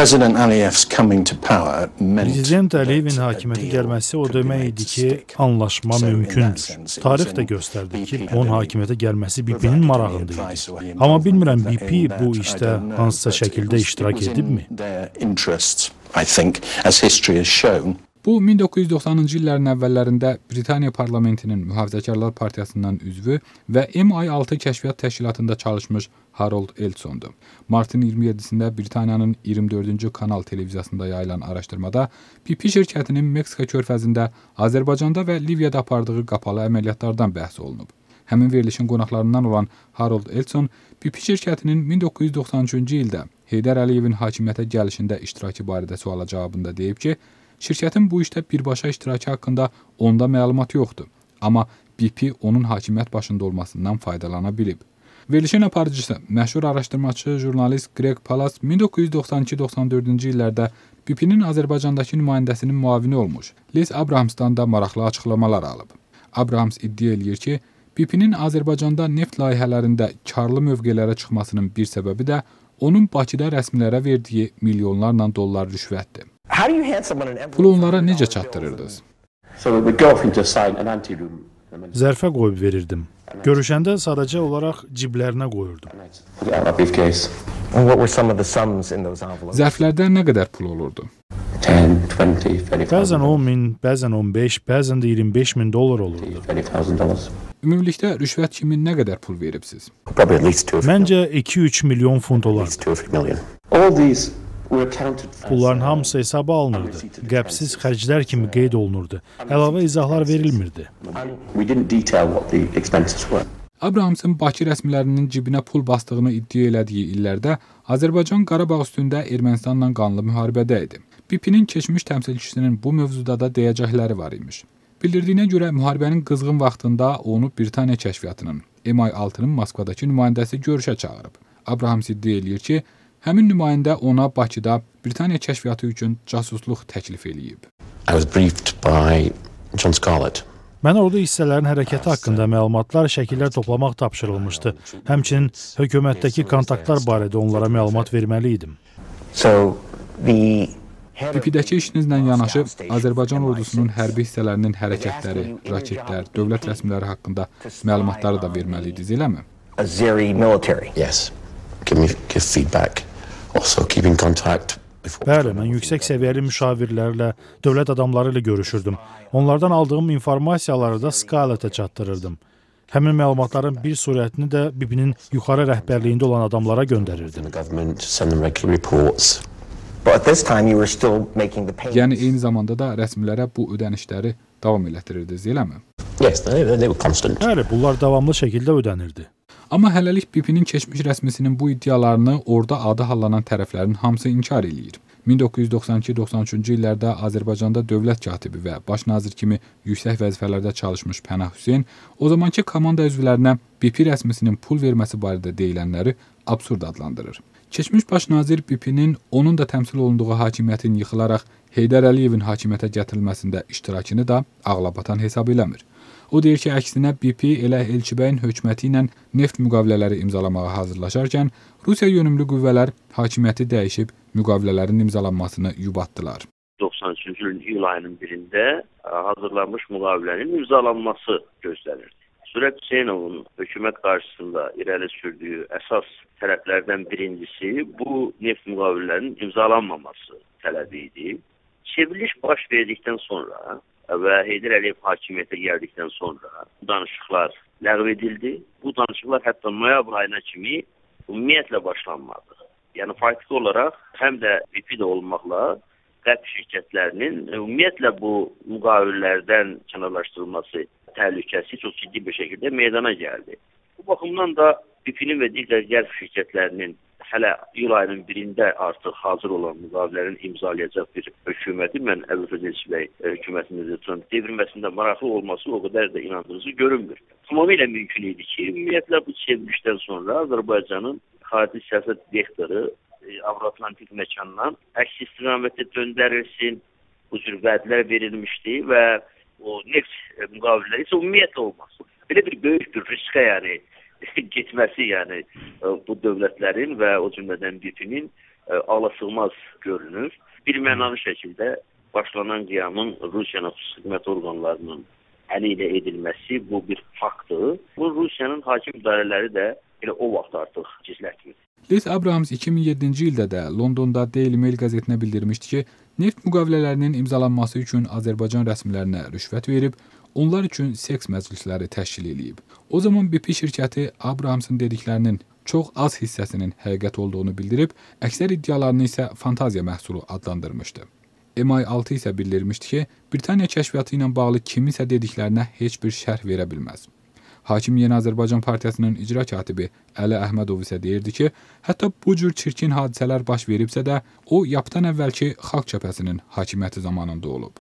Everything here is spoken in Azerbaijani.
President Aliyev's coming to power meant Prezident Əliyevin hakimiyyətə gəlməsi o demək idi ki, anlaşma mümkündür. Tarix də göstərdi ki, onun hakimiyyətə gəlməsi BP'nin marağında idi. Amma bilmirəm, BP bu işdə hansısa şəkildə iştirak edibmi? I think, as history has shown. Bu 1990-cı illərin əvvəllərində Britaniya parlamentinin Mühafizəkarlar Partiyasından üzvü və MI6 kəşfiyyat təşkilatında çalışmış Harold Eltsondur. Martın 27-sində Britaniyanın 24-cü kanal televiziyasında yayılan araşdırmada BP şirkətinin Meksika körfəzində, Azərbaycanda və Liviyada apardığı qapalı əməliyyatlardan bəhs olunub. Həmin verilişin qonaqlarından olan Harold Eltson BP şirkətinin 1993-cü ildə Heydər Əliyevin hakimiyyətə gəlişində iştirakı barədə suala cavabında deyib ki, şirkətin bu işdə birbaşa iştirakı haqqında onda məlumat yoxdur. Amma BP onun hakimiyyət başında olmasından faydalana bilib. Verilişin aparıcısı, məşhur araşdırmaçı jurnalist Greg Palast 1992-94-cü illərdə BP-nin Azərbaycandakı nümayəndəsinin müavini olmuş Liz Abrahamsdan da maraqlı açıqlamalar alıb. Abrahams iddia eləyir ki, BP-nin Azərbaycanda neft layihələrində karlı mövqelərə çıxmasının bir səbəbi də onun Bakıda rəsmilərə verdiyi milyonlarla dollar rüşvətdir. Pulu onlara necə çatdırırdınız? Zərfə qoyub verirdim. Görüşəndə sadəcə olaraq ciblərinə qoyurdum. Zərflərdə nə qədər pul olurdu? 10, 20, 30,000. Bəzən 10 min, bəzən 15, bəzən də 25 min dollar olurdu. Ümumilikdə rüşvət kimi nə qədər pul veribsiz? Məncə 2-3 milyon funt olardı. Pulların hamısı hesaba alınırdı. Qəbsiz xərclər kimi qeyd olunurdu. Əlavə izahlar verilmirdi. Abrahamsın Bakı rəsmilərinin cibinə pul bastığını iddia elədiyi illərdə Azərbaycan Qarabağ üstündə Ermənistanla qanlı müharibədə idi. BP-nin keçmiş təmsilçisinin bu mövzuda da deyəcəkləri var imiş. Bildirdiyinə görə müharibənin qızğın vaxtında onu Britaniya kəşfiyyatının, MI6-nın Moskvadakı nümayəndəsi görüşə çağırıb. Abrahams iddia eləyir ki, həmin nümayəndə ona Bakıda Britaniya kəşfiyyatı üçün casusluq təklif eləyib. Mənə orada hissələrin hərəkəti haqqında məlumatlar, şəkillər toplamaq tapşırılmışdı. Həmçinin hökumətdəki kontaktlar barədə onlara məlumat verməli idim. BP-dəki işinizlə yanaşı Azərbaycan ordusunun hərbi hissələrinin hərəkətləri, raketlər, dövlət rəsmiləri haqqında məlumatları da verməliydiniz, eləmi? Yes. Give feedback. Also keeping contact. Bəli, mən yüksək səviyyəli müşavirlərlə, dövlət adamları ilə görüşürdüm. Onlardan aldığım informasiyaları da Scarlettə çatdırırdım. Həmin məlumatların bir surətini də BP-nin yuxarı rəhbərliyində olan adamlara göndərirdim. Yəni eyni zamanda da rəsmilərə bu ödənişləri davam elətdirirdiniz, eləmi? Yes, they were constant. Bəli, bunlar davamlı şəkildə ödənirdi. Amma hələlik BP-nin keçmiş rəsmisinin bu iddialarını orada adı hallanan tərəflərin hamısı inkar eləyir. 1992-93-cü illərdə Azərbaycanda dövlət katibi və baş nazir kimi yüksək vəzifələrdə çalışmış Pənah Hüseyn o zamanki komanda üzvlərinə BP rəsmisinin pul verməsi barədə deyilənləri absurd adlandırır. Keçmiş baş nazir BP-nin onun da təmsil olunduğu hakimiyyətin yıxılaraq Heydər Əliyevin hakimiyyətə gətirilməsində iştirakını da ağlabatan hesab eləmir. O deyir ki, əksinə BP elə Elçibəyin hökuməti ilə neft müqavilələri imzalamağa hazırlaşarkən Rusiya yönümlü qüvvələr hakimiyyəti dəyişib müqavilələrin imzalanmasını yubatdılar. 93-cü ilin iyul ayının 1-də hazırlanmış müqavilənin imzalanması gözlənirdi. Sürət Hüseynovun hökumət qarşısında irəli sürdüyü əsas tələblərdən birincisi bu neft müqavilələrinin imzalanmaması tələbi idi. Çevriliş baş verdikdən sonra və Heydər Əliyev hakimiyyətə gəldikdən sonra danışıqlar ləğv edildi. Bu danışıqlar hətta noyabr ayına kimi ümumiyyətlə başlanmadı. Yəni faktiki olaraq həm də BP-də olmaqla qərb şirkətlərinin ümumiyyətlə bu müqavilələrdən kənarlaşdırılması təhlükəsi çox ciddi bir şəkildə meydana gəldi. Bu baxımdan da BP-nin və digər qərb şirkətlərinin hələ iyul ayının 1-də artıq hazır olan müqavilələrin imzalayacaq bir hökuməti, mən Əbülfəz Elçibəy hökumətinin devrilməsində maraqlı olması o qədər də inandırıcı görünmür. Tamamilə mümkün idi ki, ümumiyyətlə bu çevrilişdən sonra Azərbaycanın xarici siyasət vektoru Avro-Atlantik məkandan əks istiqamətdə döndərilsin, bu cür vədlər verilmişdi və o neft müqavilələri isə ümumiyyətlə olmaz. Belə bir böyük bir riskə getməsi, yəni bu dövlətlərin və o cümlədən BP-nin ağlasığmaz görünür. Bir mənalı şəkildə başlanan qiyamın Rusiyanın xüsusi orqanlarının əli ilə edilməsi bu bir faktdır. Bu Rusiyanın hakim idarələri də elə o vaxt artıq gizlətmir. Liz Abrams 2007-ci ildə də Londonda Daily Mail qəzetinə bildirmişdi ki, neft müqavilələrinin imzalanması üçün Azərbaycan rəsmilərinə rüşvət verib, onlar üçün seks məclisləri təşkil edib. O zaman BP şirkəti Abramsın dediklərinin çox az hissəsinin həqiqət olduğunu bildirib, əksər iddialarını isə fantaziya məhsulu adlandırmışdı. MI6 isə bildirmişdi ki, Britaniya kəşfiyyatı ilə bağlı kimisə dediklərinə heç bir şərh verə bilməz. Hakim Yeni Azərbaycan Partiyasının icra katibi Əli Əhmədov isə deyirdi ki, hətta bu cür çirkin hadisələr baş veribsə də, o yapdan əvvəlki Xalq Cəbhəsinin hakimiyyəti zamanında olub.